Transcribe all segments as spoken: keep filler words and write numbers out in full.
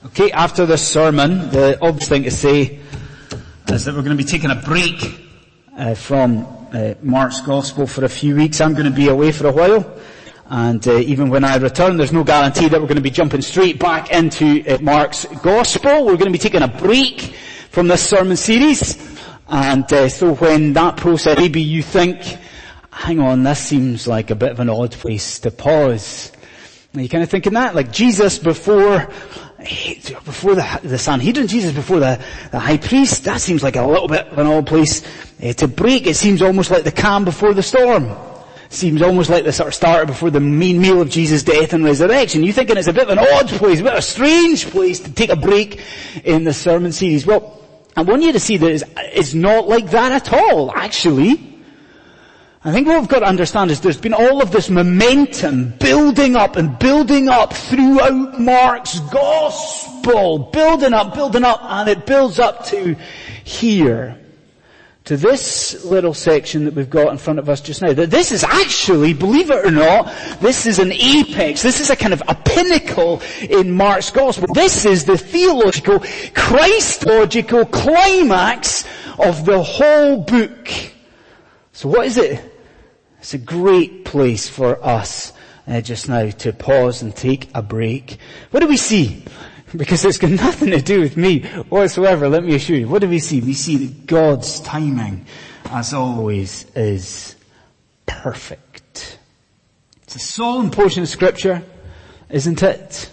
Okay, after this sermon, the obvious thing to say is that we're going to be taking a break uh, from uh, Mark's Gospel for a few weeks. I'm going to be away for a while, and uh, even when I return, there's no guarantee that we're going to be jumping straight back into uh, Mark's Gospel. We're going to be taking a break from this sermon series, and uh, so when that process, maybe you think, hang on, this seems like a bit of an odd place to pause. Are you kind of thinking that? Like Jesus before, before the, the Sanhedrin, Jesus before the, the high priest, that seems like a little bit of an odd place uh, to break. It seems almost like the calm before the storm. Seems almost like the sort of starter before the main meal of Jesus' death and resurrection. You're thinking it's a bit of an odd place, a bit of a strange place to take a break in the sermon series. Well, I want you to see that it's, it's not like that at all, actually. I think what we've got to understand is there's been all of this momentum building up and building up throughout Mark's Gospel. Building up, building up, and it builds up to here. To this little section that we've got in front of us just now. That this is actually, believe it or not, this is an apex. This is a kind of a pinnacle in Mark's Gospel. This is the theological, Christological climax of the whole book. So what is it? It's a great place for us uh, just now to pause and take a break. What do we see? Because it's got nothing to do with me whatsoever, let me assure you. What do we see? We see that God's timing, as always, is perfect. It's a solemn portion of Scripture, isn't it?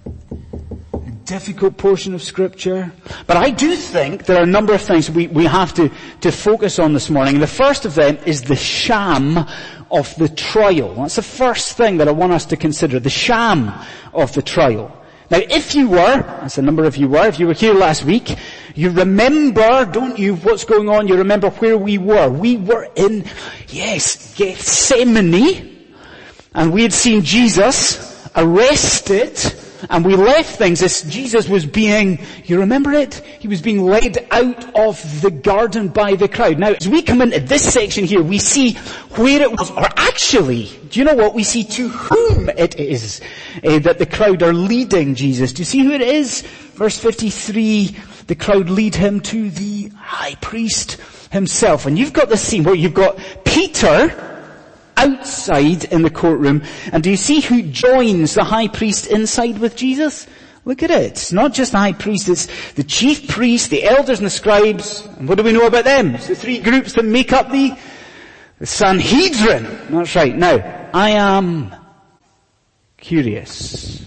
A difficult portion of Scripture. But I do think there are a number of things we, we have to, to focus on this morning. And the first of them is the sham of the trial. That's the first thing that I want us to consider, the sham of the trial. Now, if you were, as a number of you were, if you were here last week, you remember, don't you, what's going on? You remember where we were. We were in, yes, Gethsemane, and we had seen Jesus arrested, and we left things as Jesus was being, you remember it? He was being led out of the garden by the crowd. Now, as we come into this section here, we see where it was, or actually, do you know what? We see to whom it is uh, that the crowd are leading Jesus. Do you see who it is? Verse fifty-three, the crowd lead him to the high priest himself. And you've got this scene where you've got Peter outside in the courtroom, and do you see who joins the high priest inside with Jesus? Look at it. It's not just the high priest, it's the chief priest, the elders and the scribes. And what do we know about them? It's the three groups that make up the, the Sanhedrin. That's right. Now, I am curious.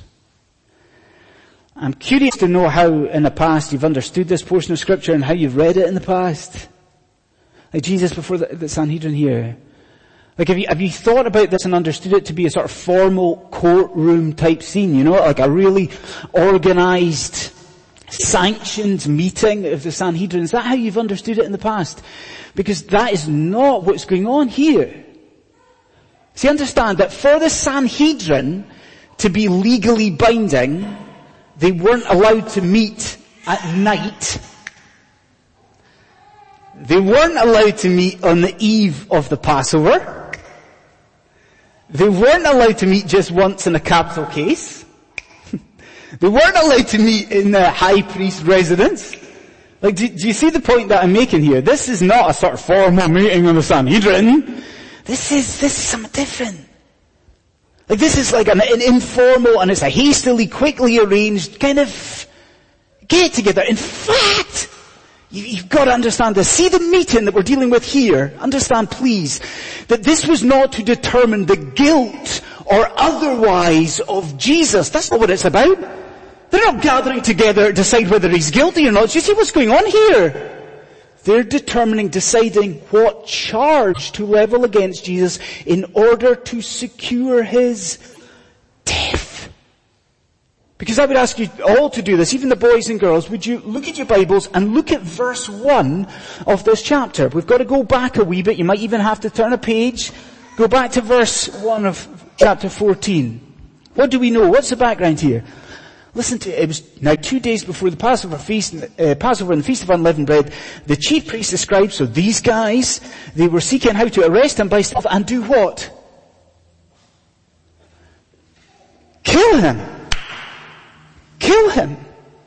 I'm curious to know how in the past you've understood this portion of Scripture and how you've read it in the past. Like Jesus before the, the Sanhedrin here. Like, have you, have you thought about this and understood it to be a sort of formal courtroom type scene, you know, like a really organized, sanctioned meeting of the Sanhedrin? Is that how you've understood it in the past? Because that is not what's going on here. See, understand that for the Sanhedrin to be legally binding, they weren't allowed to meet at night. They weren't allowed to meet on the eve of the Passover. They weren't allowed to meet just once in a capital case. They weren't allowed to meet in the high priest's residence. Like, do, do you see the point that I'm making here? This is not a sort of formal meeting of the Sanhedrin. This is, this is something different. Like, this is like an, an informal, and it's a hastily, quickly arranged kind of get together. In fact, you've got to understand this. See the meeting that we're dealing with here. Understand, please, that this was not to determine the guilt or otherwise of Jesus. That's not what it's about. They're not gathering together to decide whether he's guilty or not. Do you see what's going on here? They're determining, deciding what charge to level against Jesus in order to secure his death. Because I would ask you all to do this, even the boys and girls, would you look at your Bibles and look at verse one of this chapter. We've got to go back a wee bit. You might even have to turn a page. Go back to verse one of chapter fourteen. What do we know? What's the background here? Listen to it. It was now two days before the Passover feast, uh, Passover and the Feast of Unleavened Bread. The chief priests, the scribes, so these guys, they were seeking how to arrest him by stealth and do what? Kill him. Kill him.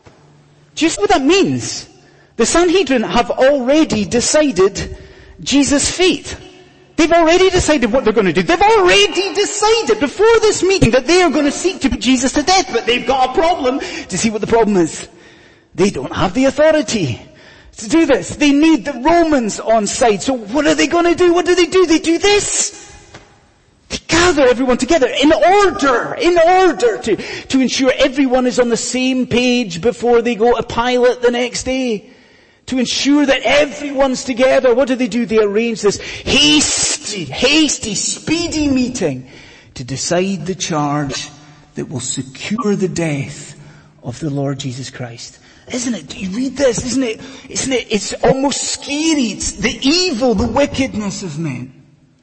Do you see what that means? The Sanhedrin have already decided Jesus' fate. They've already decided what they're going to do. They've already decided before this meeting that they are going to seek to put Jesus to death, but they've got a problem. Do you see what the problem is? They don't have the authority to do this. They need the Romans on side. So what are they going to do? What do they do? They do this. They gather everyone together in order, in order to, to ensure everyone is on the same page before they go to Pilate the next day. To ensure that everyone's together. What do they do? They arrange this hasty, hasty, speedy meeting to decide the charge that will secure the death of the Lord Jesus Christ. Isn't it? Do you read this? Isn't it? Isn't it? It's almost scary. It's the evil, the wickedness of men.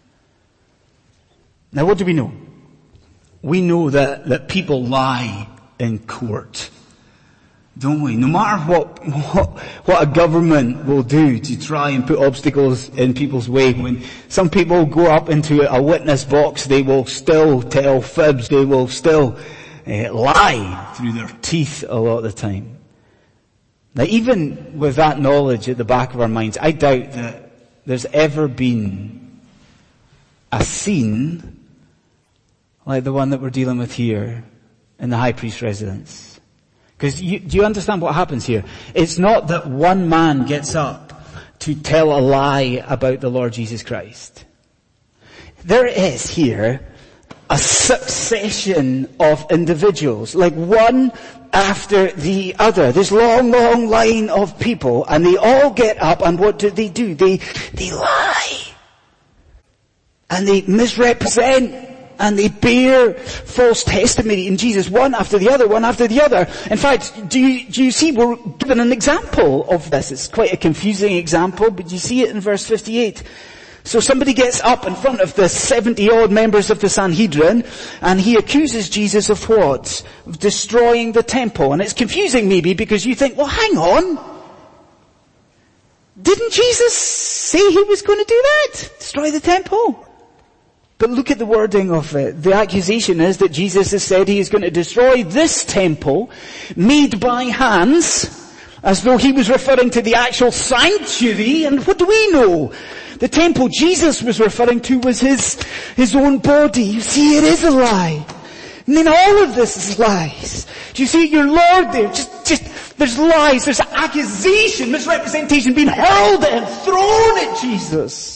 Now what do we know? We know that, that people lie in court. Don't we? No matter what, what, what a government will do to try and put obstacles in people's way, when some people go up into a witness box, they will still tell fibs, they will still uh, lie through their teeth a lot of the time. Now even with that knowledge at the back of our minds, I doubt that there's ever been a scene like the one that we're dealing with here in the high priest's residence. Because you, do you understand what happens here? It's not that one man gets up to tell a lie about the Lord Jesus Christ. There is here a succession of individuals, like one after the other. This long, long line of people, and they all get up, and what do they do? They, they lie. And they misrepresent. And they bear false testimony in Jesus, one after the other, one after the other. In fact, do you, do you see, we're given an example of this. It's quite a confusing example, but you see it in verse fifty-eight. So somebody gets up in front of the seventy odd members of the Sanhedrin, and he accuses Jesus of what? Of destroying the temple. And it's confusing maybe because you think, well hang on. Didn't Jesus say he was going to do that? Destroy the temple? But look at the wording of it. The accusation is that Jesus has said he is going to destroy this temple made by hands, as though he was referring to the actual sanctuary. And what do we know? The temple Jesus was referring to was his, his own body. You see, it is a lie. And then all of this is lies. Do you see your Lord there? Just, just, there's lies, there's accusation, misrepresentation being hurled and thrown at Jesus.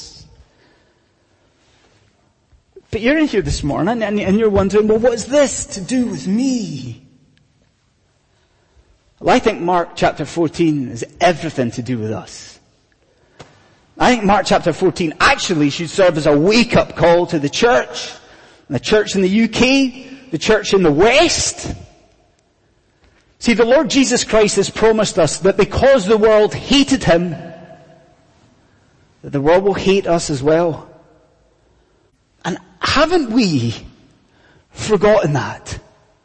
But you're in here this morning and, and you're wondering, well, what is this to do with me? Well, I think Mark chapter fourteen is everything to do with us. I think Mark chapter fourteen actually should serve as a wake-up call to the church, the church in the U K, the church in the West. See, the Lord Jesus Christ has promised us that because the world hated him, that the world will hate us as well. And haven't we forgotten that?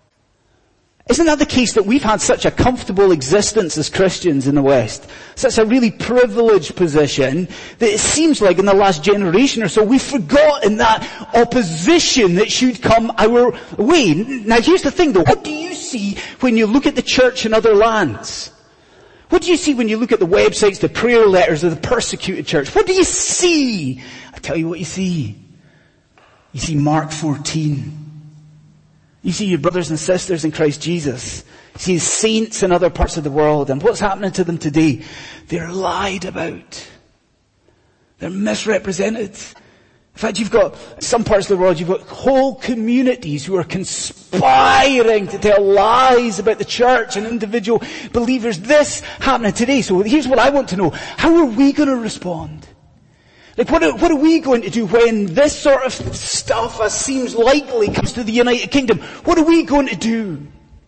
Isn't that the case that we've had such a comfortable existence as Christians in the West? Such a really privileged position that it seems like in the last generation or so we've forgotten that opposition that should come our way. Now here's the thing though, what do you see when you look at the church in other lands? What do you see when you look at the websites, the prayer letters of the persecuted church? What do you see? I'll tell you what you see. You see Mark fourteen. You see your brothers and sisters in Christ Jesus. You see saints in other parts of the world. And what's happening to them today? They're lied about. They're misrepresented. In fact, you've got some parts of the world, you've got whole communities who are conspiring to tell lies about the church and individual believers. This happening today. So here's what I want to know. How are we going to respond? Like what are, what are we going to do when this sort of stuff, as seems likely, comes to the United Kingdom? What are we going to do?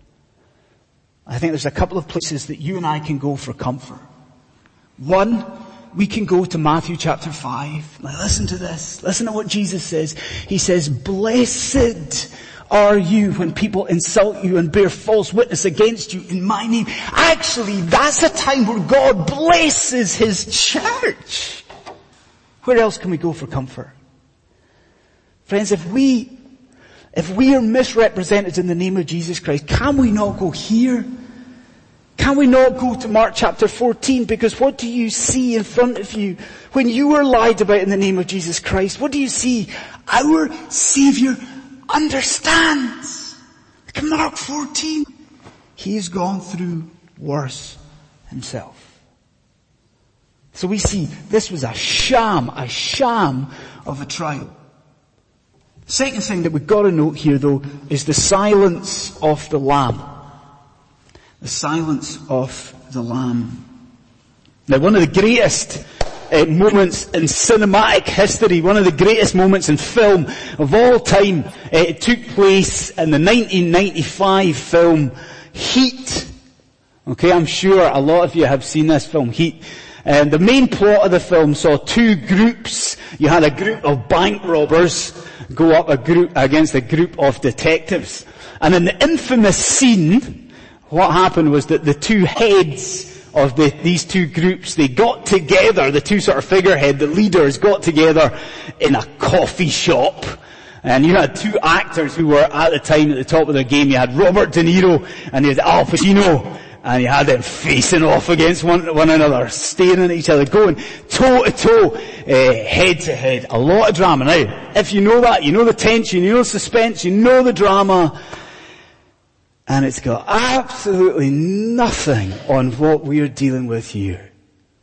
I think there's a couple of places that you and I can go for comfort. One, we can go to Matthew chapter five. Now listen to this. Listen to what Jesus says. He says, blessed are you when people insult you and bear false witness against you in my name. Actually, that's a time where God blesses his church. Where else can we go for comfort? Friends, if we, if we are misrepresented in the name of Jesus Christ, can we not go here? Can we not go to Mark chapter fourteen? Because what do you see in front of you when you are lied about in the name of Jesus Christ? What do you see? Our Savior understands. Look at Mark fourteen. He's gone through worse himself. So we see this was a sham, a sham of a trial. Second thing that we've got to note here though is the silence of the Lamb. The silence of the Lamb. Now one of the greatest uh, moments in cinematic history, one of the greatest moments in film of all time, uh, it took place in the nineteen ninety-five film Heat. Okay, I'm sure a lot of you have seen this film, Heat. And the main plot of the film saw two groups. You had a group of bank robbers go up a group against a group of detectives. And in the infamous scene, what happened was that the two heads of the, these two groups, they got together, the two sort of figurehead, the leaders got together in a coffee shop. And you had two actors who were at the time at the top of their game. You had Robert De Niro and you had Al Pacino. And you had them facing off against one, one another, staring at each other, going toe to toe, uh, head to head. A lot of drama. Now, if you know that, you know the tension, you know the suspense, you know the drama. And it's got absolutely nothing on what we're dealing with here.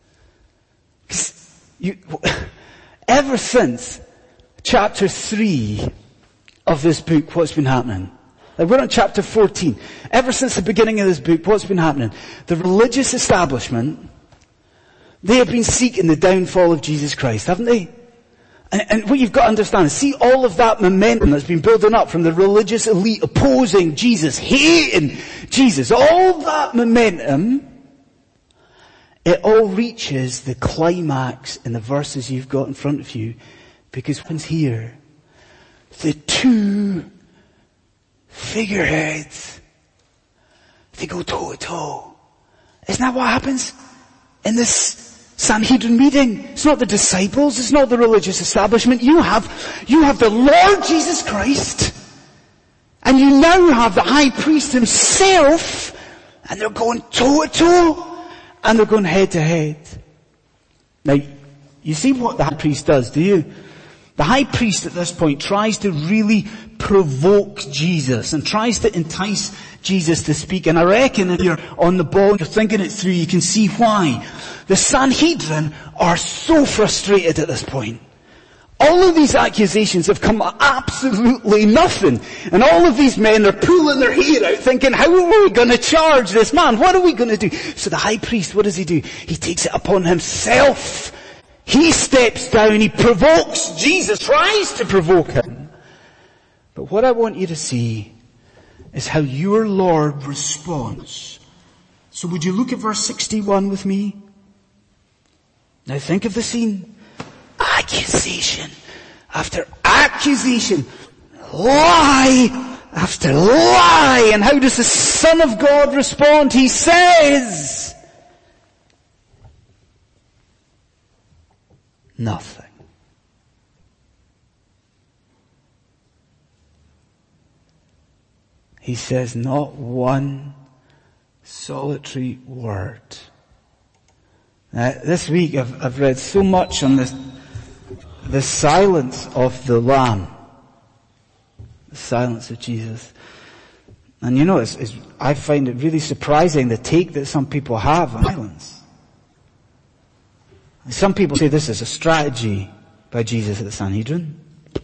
'Cause you, ever since chapter three of this book, what's been happening? Like we're on chapter fourteen. Ever since the beginning of this book, what's been happening? The religious establishment, they have been seeking the downfall of Jesus Christ, haven't they? And, and what you've got to understand is, see all of that momentum that's been building up from the religious elite opposing Jesus, hating Jesus, all that momentum, it all reaches the climax in the verses you've got in front of you, because what's here? The two figureheads, they go toe to toe. Isn't that what happens in this Sanhedrin meeting? It's not the disciples, it's not the religious establishment. You have, you have the Lord Jesus Christ, and you now have the high priest himself, and they're going toe to toe, and they're going head to head. Now, you see what the high priest does, do you? The high priest at this point tries to really provoke Jesus and tries to entice Jesus to speak. And I reckon if you're on the ball, you're thinking it through, you can see why. The Sanhedrin are so frustrated at this point. All of these accusations have come to absolutely nothing. And all of these men are pulling their hair out thinking, how are we going to charge this man? What are we going to do? So the high priest, what does he do? He takes it upon himself. He steps down, he provokes Jesus, tries to provoke him. But what I want you to see is how your Lord responds. So would you look at verse sixty-one with me? Now think of the scene. Accusation after accusation. Lie after lie. And how does the Son of God respond? He says nothing. He says not one solitary word. Now, this week I've, I've read so much on this, the silence of the Lamb. The silence of Jesus. And you know, it's, it's, I find it really surprising the take that some people have on silence. Some people say this is a strategy by Jesus at the Sanhedrin.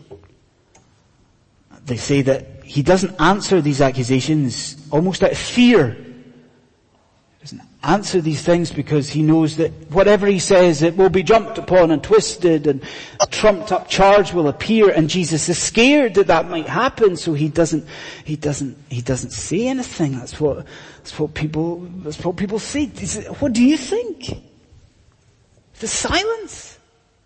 They say that he doesn't answer these accusations almost out of fear. He doesn't answer these things because he knows that whatever he says, it will be jumped upon and twisted, and a trumped up charge will appear, and Jesus is scared that that might happen, so he doesn't, he doesn't, he doesn't say anything. That's what, that's what people, that's what people say. What do you think? The silence?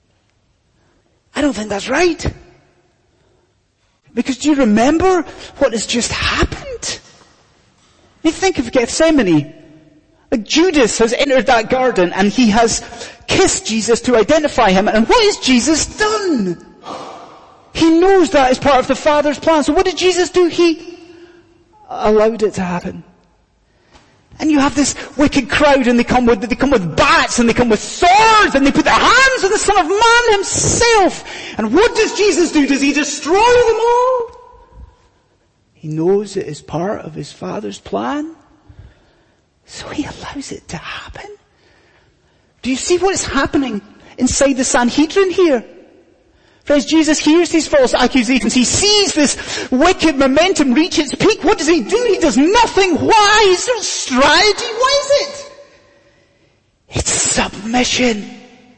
I don't think that's right. Because do you remember what has just happened? You think of Gethsemane. Like Judas has entered that garden and he has kissed Jesus to identify him. And what has Jesus done? He knows that is part of the Father's plan. So what did Jesus do? He allowed it to happen. And you have this wicked crowd, and they come with, they come with bats, and they come with swords, and they put their hands on the Son of Man himself. And what does Jesus do? Does he destroy them all? He knows it is part of his Father's plan, so he allows it to happen. Do you see what is happening inside the Sanhedrin here? Friends, Jesus hears these false accusations. He sees this wicked momentum reach its peak. What does he do? He does nothing. Why? Is there a strategy? Why is it? It's submission.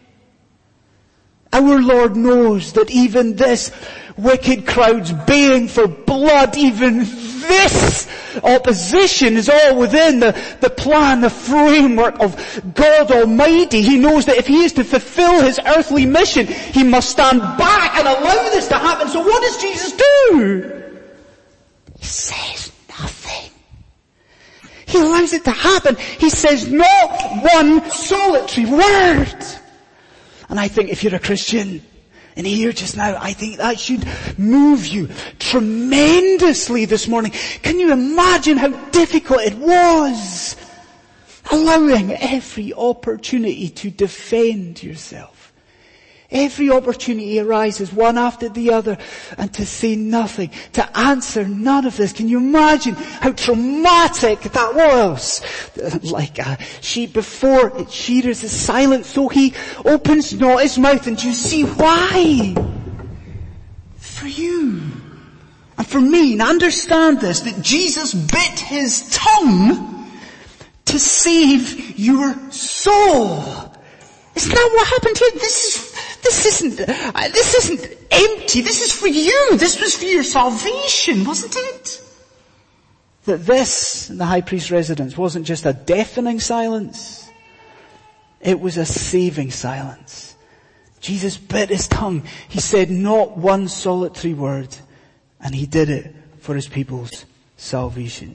Our Lord knows that even this wicked crowd's baying for blood, even this opposition is all within the, the plan, the framework of God Almighty. He knows that if he is to fulfill his earthly mission, he must stand back and allow this to happen. So what does Jesus do? He says nothing. He allows it to happen. He says not one solitary word. And I think if you're a Christian, and here just now, I think that should move you tremendously this morning. Can you imagine how difficult it was? Allowing every opportunity to defend yourself. Every opportunity arises one after the other, and to say nothing, to answer none of this. Can you imagine how traumatic that was? Like a sheep before its shearers is silent, so he opens not his mouth. And do you see why? For you and for me. And understand this, that Jesus bit his tongue to save your soul. Isn't that what happened here? This is, this isn't, uh, this isn't empty. This is for you. This was for your salvation, wasn't it? That this, in the high priest's residence, wasn't just a deafening silence. It was a saving silence. Jesus bit his tongue. He said not one solitary word. And he did it for his people's salvation.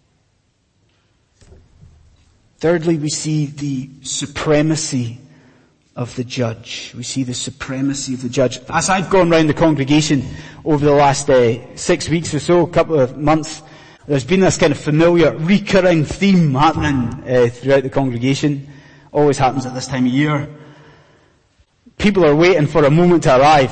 Thirdly, we see the supremacy of the judge. We see the supremacy of the judge. As I've gone round the congregation over the last uh, six weeks or so, a couple of months, there's been this kind of familiar, recurring theme happening uh, throughout the congregation. Always happens at this time of year. People are waiting for a moment to arrive.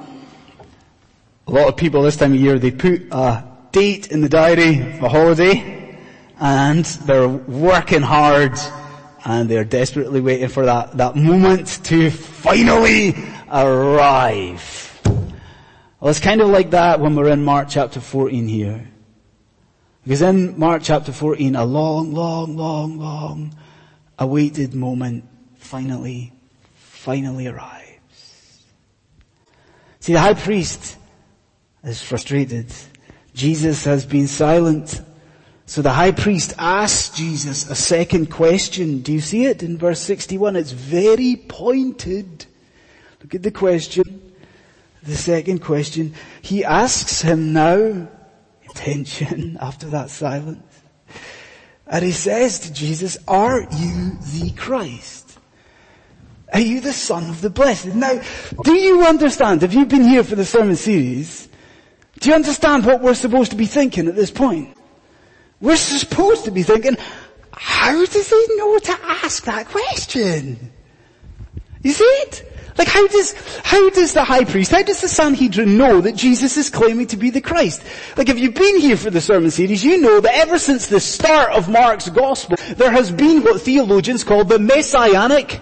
A lot of people this time of year, they put a date in the diary for a holiday, and they're working hard, and they're desperately waiting for that, that moment to finally arrive. Well, it's kind of like that when we're in Mark chapter fourteen here. Because in Mark chapter fourteen, a long, long, long, long awaited moment finally, finally arrives. See, the high priest is frustrated. Jesus has been silent. So the high priest asks Jesus a second question. Do you see it in verse sixty-one? It's very pointed. Look at the question. The second question. He asks him now, attention, after that silence. And he says to Jesus, are you the Christ? Are you the Son of the Blessed? Now, do you understand, if you've been here for the sermon series, do you understand what we're supposed to be thinking at this point? We're supposed to be thinking, how does he know to ask that question? You see it? Like how does, how does the high priest, how does the Sanhedrin know that Jesus is claiming to be the Christ? Like if you've been here for the sermon series, you know that ever since the start of Mark's gospel, there has been what theologians call the messianic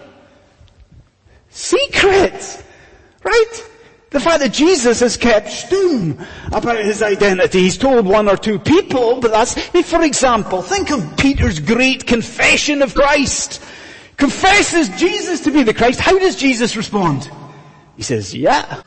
secret. Right? The fact that Jesus has kept stum about his identity. He's told one or two people, but that's, for example, think of Peter's great confession of Christ. Confesses Jesus to be the Christ. How does Jesus respond? He says, yeah.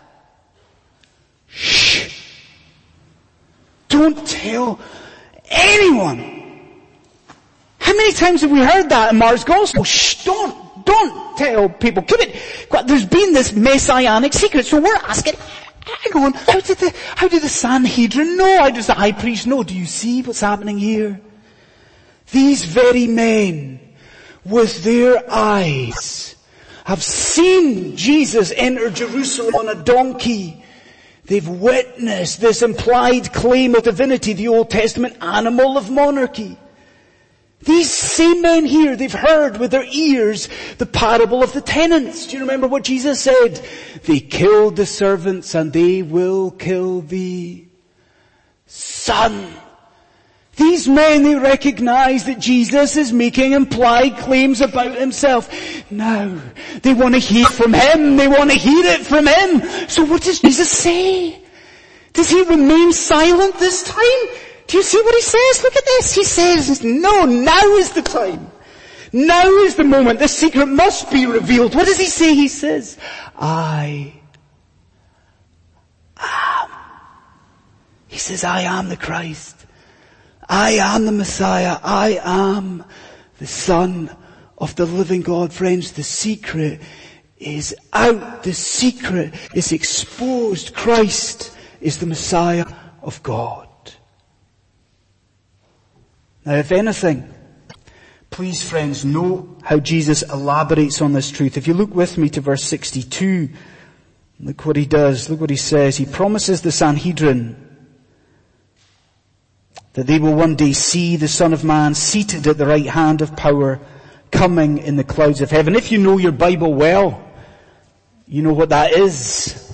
Shh. Don't tell anyone. How many times have we heard that in Mark's gospel? Shh, don't, don't tell people. Keep it. There's been this messianic secret. So we're asking, hang on, how did the, how did the Sanhedrin know? How does the high priest know? Do you see what's happening here? These very men, with their eyes, have seen Jesus enter Jerusalem on a donkey. They've witnessed this implied claim of divinity, the Old Testament animal of monarchy. These same men here, they've heard with their ears the parable of the tenants. Do you remember what Jesus said? They killed the servants and they will kill the son. These men, they recognize that Jesus is making implied claims about himself. Now, they want to hear from him. They want to hear it from him. So what does Jesus say? Does he remain silent this time? Do you see what he says? Look at this. He says, no, now is the time. Now is the moment. The secret must be revealed. What does he say? He says, I am. He says, I am the Christ. I am the Messiah. I am the Son of the living God. Friends, the secret is out. The secret is exposed. Christ is the Messiah of God. Now, if anything, please, friends, know how Jesus elaborates on this truth. If you look with me to verse sixty-two, look what he does. Look what he says. He promises the Sanhedrin that they will one day see the Son of Man seated at the right hand of power, coming in the clouds of heaven. If you know your Bible well, you know what that is.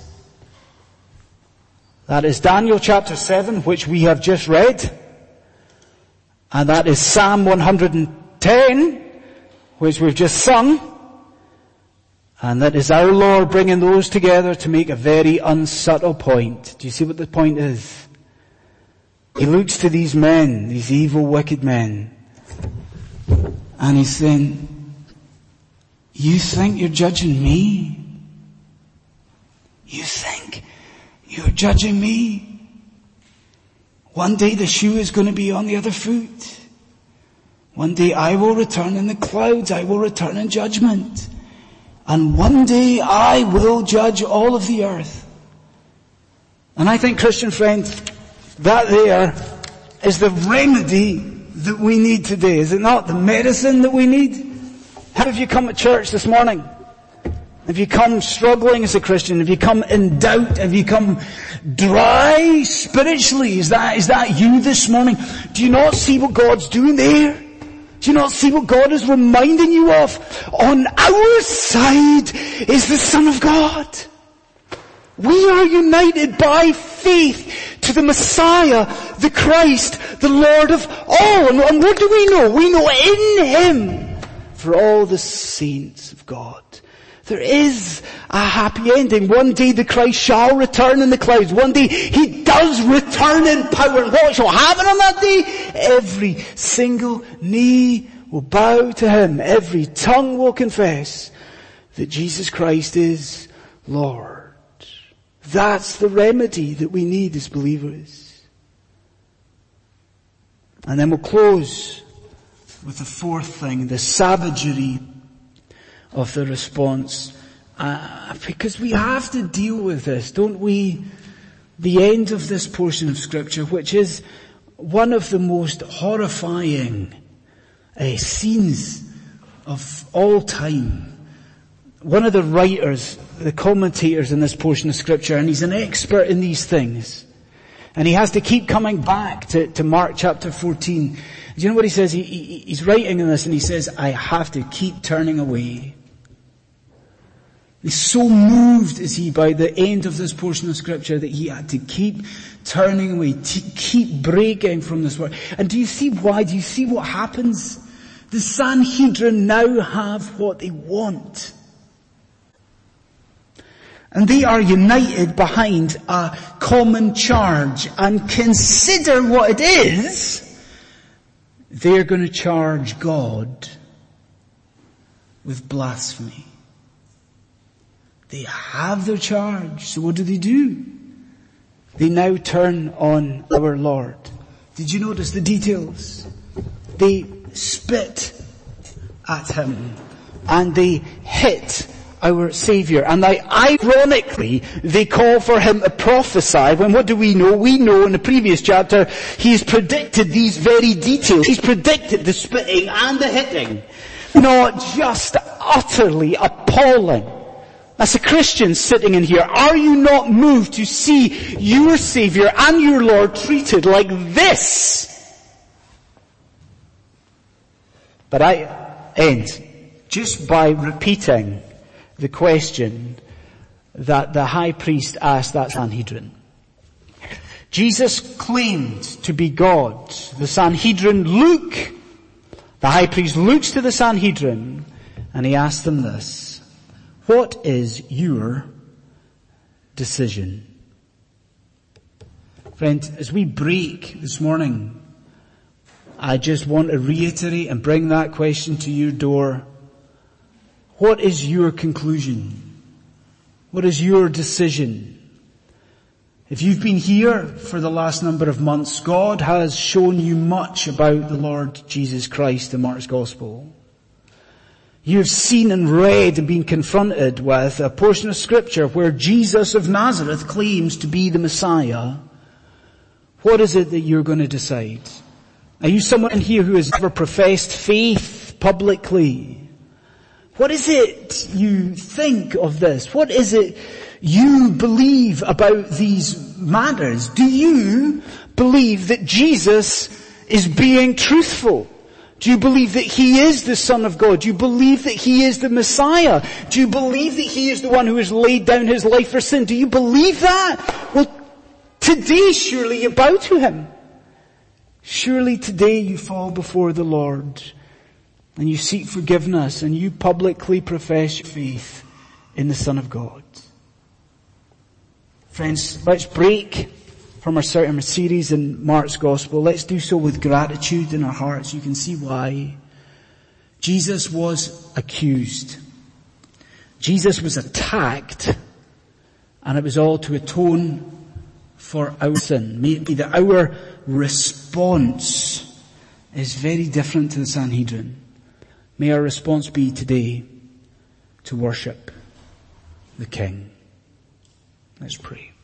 That is Daniel chapter seven, which we have just read. And that is Psalm one hundred ten, which we've just sung. And that is our Lord bringing those together to make a very unsubtle point. Do you see what the point is? He looks to these men, these evil, wicked men, and he's saying, you think you're judging me? You think you're judging me? One day the shoe is going to be on the other foot. One day I will return in the clouds. I will return in judgment. And one day I will judge all of the earth. And I think, Christian friends, that there is the remedy that we need today. Is it not the medicine that we need? How have you come to church this morning? Have you come struggling as a Christian? Have you come in doubt? Have you come dry spiritually? Is that, is that you this morning? Do you not see what God's doing there? Do you not see what God is reminding you of? On our side is the Son of God. We are united by faith to the Messiah, the Christ, the Lord of all. And, and what do we know? We know in Him for all the saints of God. There is a happy ending. One day the Christ shall return in the clouds. One day He does return in power. And what shall happen on that day? Every single knee will bow to Him. Every tongue will confess that Jesus Christ is Lord. That's the remedy that we need as believers. And then we'll close with the fourth thing, the savagery of the response. Uh, because we have to deal with this, don't we? The end of this portion of Scripture, which is one of the most horrifying uh, scenes of all time. One of the writers, the commentators in this portion of Scripture, and he's an expert in these things. And he has to keep coming back to, to Mark chapter fourteen. Do you know what he says? He, he, he's writing in this and he says, I have to keep turning away. He's so moved is he by the end of this portion of Scripture that he had to keep turning away, to keep breaking from this word. And do you see why? Do you see what happens? The Sanhedrin now have what they want. And they are united behind a common charge. And consider what it is. They're going to charge God with blasphemy. They have their charge. So what do they do? They now turn on our Lord. Did you notice the details? They spit at Him. And they hit our Saviour. And they, ironically, they call for Him to prophesy. When what do we know? We know in the previous chapter, He's predicted these very details. He's predicted the spitting and the hitting. Not just utterly appalling. As a Christian sitting in here, are you not moved to see your Saviour and your Lord treated like this But I end just by repeating the question that the high priest asked that Sanhedrin. Jesus claimed to be God. The Sanhedrin look, the high priest looks to the Sanhedrin and he asks them this: what is your decision? Friend, as we break this morning, I just want to reiterate and bring that question to your door. What is your conclusion? What is your decision? If you've been here for the last number of months, God has shown you much about the Lord Jesus Christ in Mark's Gospel. You have seen and read and been confronted with a portion of Scripture where Jesus of Nazareth claims to be the Messiah. What is it that you're going to decide? Are you someone in here who has never professed faith publicly? What is it you think of this? What is it you believe about these matters? Do you believe that Jesus is being truthful? Do you believe that He is the Son of God? Do you believe that He is the Messiah? Do you believe that He is the one who has laid down His life for sin? Do you believe that? Well, today surely you bow to Him. Surely today you fall before the Lord and you seek forgiveness and you publicly profess your faith in the Son of God. Friends, let's break from our certain series in Mark's Gospel. Let's do so with gratitude in our hearts. You can see why. Jesus was accused. Jesus was attacked, and it was all to atone for our sin. May it be that our response is very different to the Sanhedrin. May our response be today to worship the King. Let's pray.